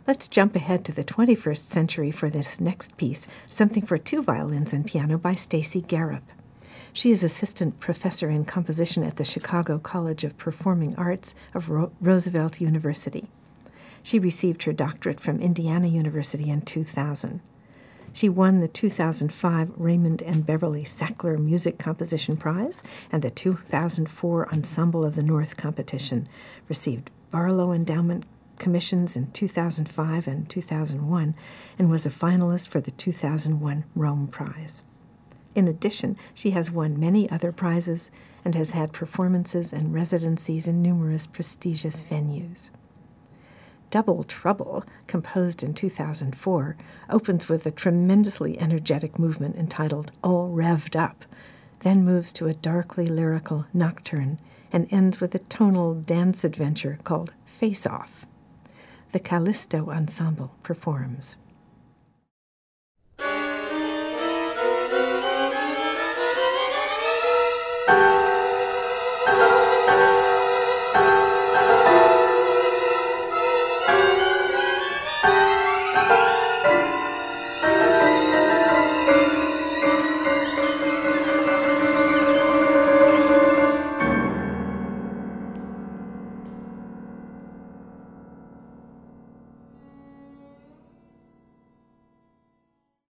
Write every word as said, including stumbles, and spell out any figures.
Let's jump ahead to the twenty-first century for this next piece, Something for Two Violins and Piano by Stacy Garup. She is assistant professor in composition at the Chicago College of Performing Arts of Ro- Roosevelt University. She received her doctorate from Indiana University in two thousand. She won the two thousand five Raymond and Beverly Sackler Music Composition Prize and the two thousand four Ensemble of the North competition, received Barlow Endowment commissions in two thousand five and two thousand one, and was a finalist for the two thousand one Rome Prize. In addition, she has won many other prizes and has had performances and residencies in numerous prestigious venues. Double Trouble, composed in two thousand four, opens with a tremendously energetic movement entitled All Revved Up, then moves to a darkly lyrical nocturne, and ends with a tonal dance adventure called Face Off. The Callisto Ensemble performs.